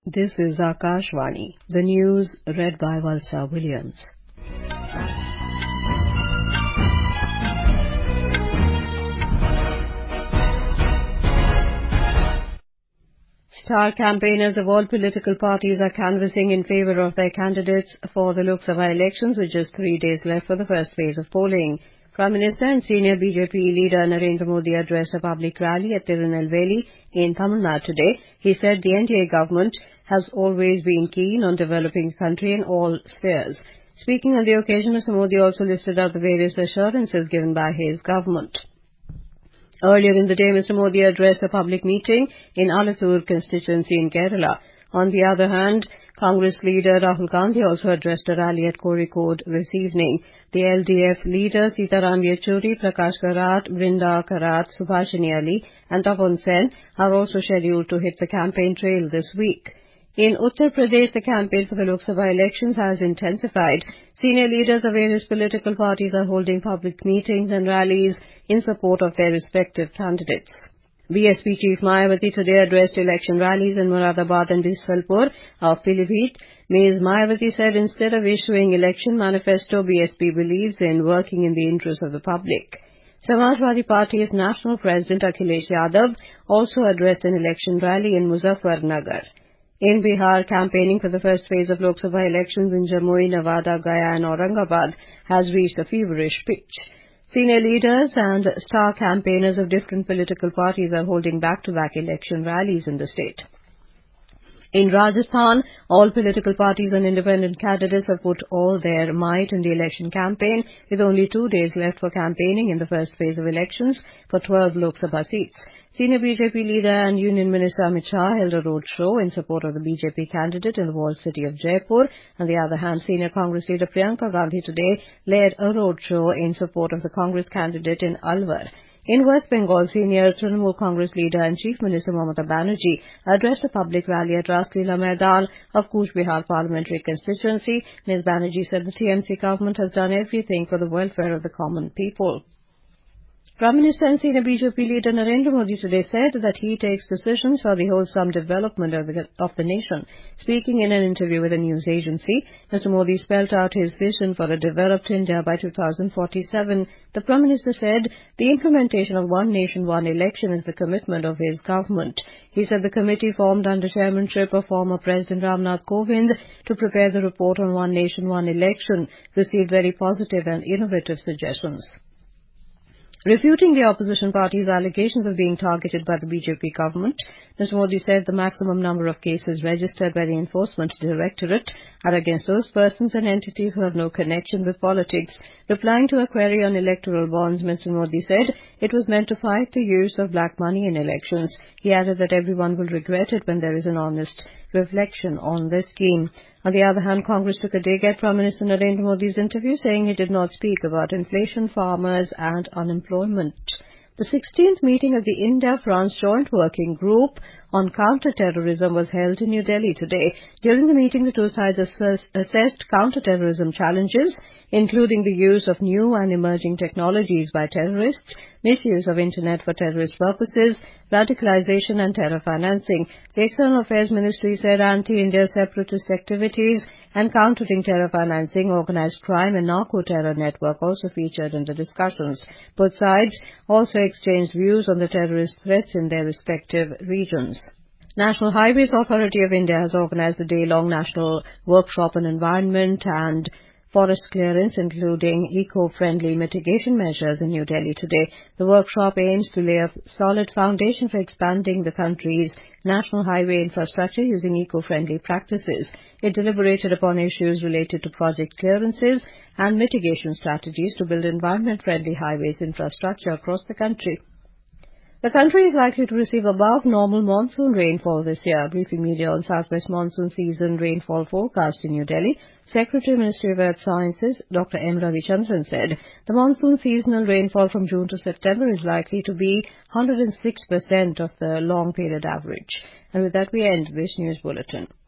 This is Akashvani. The news read by Valsa Williams. Star campaigners of all political parties are canvassing in favour of their candidates for the Lok Sabha elections with just 3 days left for the first phase of polling. Prime Minister and senior BJP leader Narendra Modi addressed a public rally at Tirunelveli in Tamil Nadu today. He said the NDA government has always been keen on developing the country in all spheres. Speaking on the occasion, Mr. Modi also listed out the various assurances given by his government. Earlier in the day, Mr. Modi addressed a public meeting in Alathur constituency in Kerala. On the other hand, Congress leader Rahul Gandhi also addressed a rally at Kozhikode this evening. The LDF leaders Sitaram Yechuri, Prakash Karat, Brinda Karat, Subhashini Ali and Tapan Sen are also scheduled to hit the campaign trail this week. In Uttar Pradesh, the campaign for the Lok Sabha elections has intensified. Senior leaders of various political parties are holding public meetings and rallies in support of their respective candidates. BSP Chief Mayawati today addressed election rallies in Moradabad and Bisalpur of Pilibhit. Ms. Mayawati said instead of issuing election manifesto, BSP believes in working in the interest of the public. Samajwadi Party's national president Akhilesh Yadav also addressed an election rally in Muzaffarnagar. In Bihar, campaigning for the first phase of Lok Sabha elections in Jamui, Nevada, Gaya and Aurangabad has reached a feverish pitch. Senior leaders and star campaigners of different political parties are holding back-to-back election rallies in the state. In Rajasthan, all political parties and independent candidates have put all their might in the election campaign, with only 2 days left for campaigning in the first phase of elections for 12 Lok Sabha seats. Senior BJP leader and Union Minister Amit Shah held a road show in support of the BJP candidate in the walled city of Jaipur. On the other hand, senior Congress leader Priyanka Gandhi today led a road show in support of the Congress candidate in Alwar. In West Bengal, senior Trinamool Congress leader and Chief Minister Mamata Banerjee addressed a public rally at Raslila Maidan of Cooch Behar parliamentary constituency. Ms. Banerjee said the TMC government has done everything for the welfare of the common people. Prime Minister and senior BJP leader Narendra Modi today said that he takes decisions for the wholesome development of the nation. Speaking in an interview with a news agency, Mr. Modi spelled out his vision for a developed India by 2047. The Prime Minister said the implementation of One Nation, One Election is the commitment of his government. He said the committee formed under chairmanship of former President Ramnath Kovind to prepare the report on One Nation, One Election received very positive and innovative suggestions. Refuting the opposition party's allegations of being targeted by the BJP government, Mr. Modi said the maximum number of cases registered by the Enforcement Directorate are against those persons and entities who have no connection with politics. Replying to a query on electoral bonds, Mr. Modi said it was meant to fight the use of black money in elections. He added that everyone will regret it when there is an honest reflection on this scheme. On the other hand, Congress took a dig at Prime Minister Narendra Modi's interview, saying he did not speak about inflation, farmers and unemployment. The 16th meeting of the India-France Joint Working Group on counter-terrorism was held in New Delhi today. During the meeting, the two sides assessed counter-terrorism challenges, including the use of new and emerging technologies by terrorists, misuse of Internet for terrorist purposes, radicalization and terror financing. The External Affairs Ministry said anti-India separatist activities and countering terror financing, organized crime and narco-terror network also featured in the discussions. Both sides also exchanged views on the terrorist threats in their respective regions. National Highways Authority of India has organized a day-long national workshop on environment and forest clearance, including eco-friendly mitigation measures in New Delhi today. The workshop aims to lay a solid foundation for expanding the country's national highway infrastructure using eco-friendly practices. It deliberated upon issues related to project clearances and mitigation strategies to build environment-friendly highways infrastructure across the country. The country is likely to receive above normal monsoon rainfall this year. Briefing media on Southwest monsoon season rainfall forecast in New Delhi, Secretary Ministry of Earth Sciences Dr. M. Ravichandran said the monsoon seasonal rainfall from June to September is likely to be 106% of the long period average. And with that we end this news bulletin.